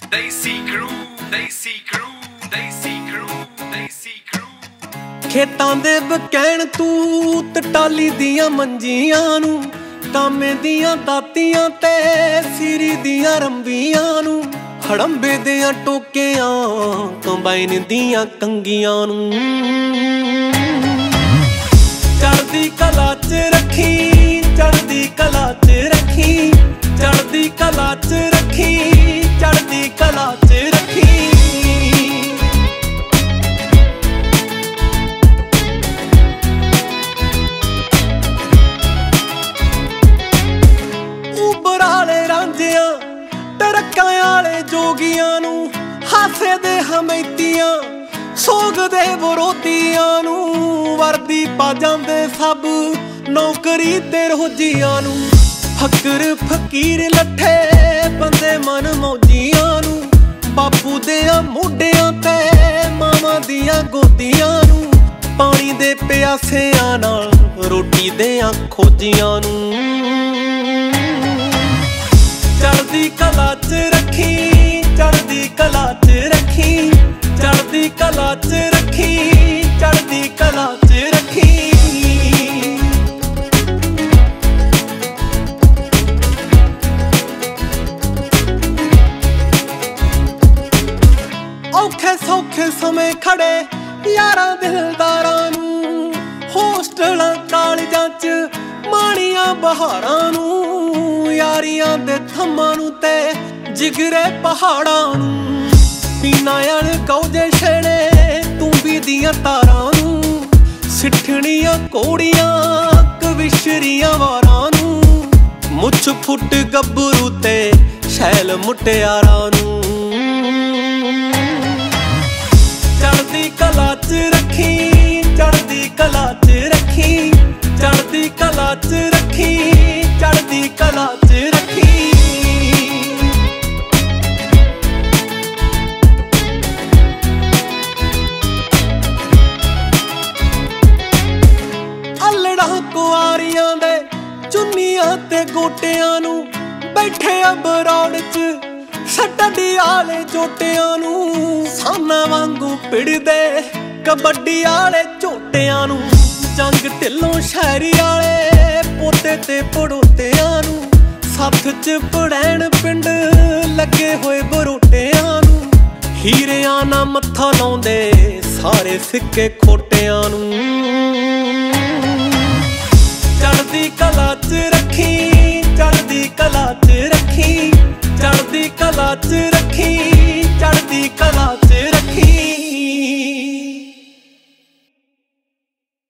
ਖੇਤਾਂ ਦੇ ਬਕੈਣ ਤੂੰ ਤੇ ਟਾਲੀ ਦੀਆਂ ਮੰਜੀਆਂ ਨੂੰ, ਕਾਮੇ ਦੀਆਂ ਦਾਤੀਆਂ ਤੇ ਸਿਰੀ ਦੀਆਂ ਰੰਬੀਆਂ ਨੂੰ, ਹੜੰਬੇ ਦੀਆਂ ਟੋਕਿਆਂ ਕੰਬਾਈਨ ਦੀਆਂ ਕੰਗੀਆਂ ਨੂੰ। ਚੜ੍ਹਦੀ ਕਲਾ ਚ ਰੱਖੀ, ਚੜ੍ਹਦੀ ਕਲਾ ਚ ਰੱਖੀ, ਚੜ੍ਹਦੀ ਕਲਾ ਚ ਰੱਖੀ, ਚੜ੍ਹਦੀ ਕਲਾ ਚ ਰੱਖੀ। ਉਬਰਾਲੇ ਰਾਂਝਿਆਂ ਟਰੱਕਾਂ ਆਲੇ ਜੋਗੀਆਂ ਨੂੰ, ਹਾਸੇ ਦੇ ਹਮੈਤੀਆਂ ਸੋਗ ਦੇ ਵਿਰੋਧੀਆਂ ਨੂੰ, ਵਰਦੀ ਪਾ ਜਾਂਦੇ ਸਭ ਨੌਕਰੀ ਤੇ ਰੋਜੀਆਂ ਨੂੰ। ਫਕਰ ਫਕੀਰ ਲੱਠੇ ਬੰਦੇ ਮਨ ਮੌਜੀਆਂ ਨੂੰ, ਬਾਪੂ ਦਿਆਂ ਮੋਢਿਆਂ ਤੇ ਮਾਵਾਂ ਦੀਆਂ ਗੋਦੀਆਂ ਨੂੰ, ਪਾਣੀ ਦੇ ਪਿਆਸਿਆਂ ਨਾਲ ਰੋਟੀ ਦਿਆਂ ਖੋਜੀਆਂ ਨੂੰ। ਚੜ੍ਹਦੀ ਕਲਾ ਚ ਰੱਖੀ, ਚੜ੍ਹਦੀ ਕਲਾ ਚ ਰੱਖੀ, ਚੜ੍ਹਦੀ ਕਲਾ ਚ ਰੱਖੀ, ਚੜ੍ਹਦੀ ਕਲਾ ਚ ਰੱਖੀ। ਔਖੇ ਸੌਖੇ ਸਮੇਂ ਖੜੇ ਯਾਰਾਂ ਦਿਲਦਾਰਾਂ ਨੂੰ, ਹੋਸਟਲਾਂ ਕਾਲਜਾਂ ਚ ਮਾਣੀਆਂ ਬਹਾਰਾਂ ਨੂੰ, ਯਾਰੀਆਂ ਦੇ ਥੰਮਾਂ ਨੂੰ ਤੇ ਜਿਗਰੇ ਪਹਾੜਾਂ ਨੂੰ। ਪੀਨਾ ਵਾਲੇ ਗੌਜੇ ਛੇੜੇ ਤੂੰਬੀ ਦੀਆਂ ਤਾਰਾਂ ਨੂੰ, ਸਿੱਠਣੀਆਂ ਕੋੜੀਆਂ ਕਵਿਸ਼ਰੀਆਂ ਵਾਰਾਂ ਨੂੰ, ਮੁੱਛ ਫੁੱਟ ਗੱਭਰੂ ਤੇ ਸ਼ੈਲ ਮੁਟਿਆਰਾਂ ਨੂੰ। ਚੜ੍ਹਦੀ ਕਲਾ ਚ ਰੱਖੀ, ਚੜ੍ਹਦੀ ਕਲਾ ਚ ਰੱਖੀ, ਚੜ੍ਹਦੀ ਕਲਾ ਚ ਰੱਖੀ, ਚੜ੍ਹਦੀ ਕਲਾ ਚ ਰੱਖੀ। ਅਲੜਾਂ ਕੁਆਰੀਆਂ ਦੇ ਚੁੰਨੀਆਂ ਤੇ ਗੋਟਿਆਂ ਨੂੰ, ਬੈਠੇ ਅਬਰੋੜ ਚ ਸਟੱਡੀ ਆਲੇ ਜੋਟਿਆਂ ਨੂੰ, ਸਾਨਾ ਵਾਂਗੂ ਪਿੜਦੇ ਕਬੱਡੀ ਆਲੇ ਝੋਟਿਆਂ ਨੂੰ। ਜੰਗ ਢਿੱਲੋਂ ਸ਼ਾਇਰੀ ਆਲੇ ਪੋਤੇ ਤੇ ਪੜੋਤਿਆਂ ਨੂੰ, ਸੱਥ ਚ ਪੜੈਣ ਪਿੰਡ ਲੱਗੇ ਹੋਏ ਬਰੋਟਿਆਂ ਨੂੰ, ਹੀਰਿਆਂ ਨਾਲ ਮੱਥਾ ਲਾਉਂਦੇ ਸਾਰੇ ਸਿੱਕੇ ਖੋਟਿਆਂ ਨੂੰ। ਚੜ੍ਹਦੀ ਕਲਾ ਚ ਰੱਖੀ, ਚੜ੍ਹਦੀ ਕਲਾ ਚ ਰੱਖੀ, ਚੜ੍ਹਦੀ ਕਲਾ ਚ ਰੱਖੀ,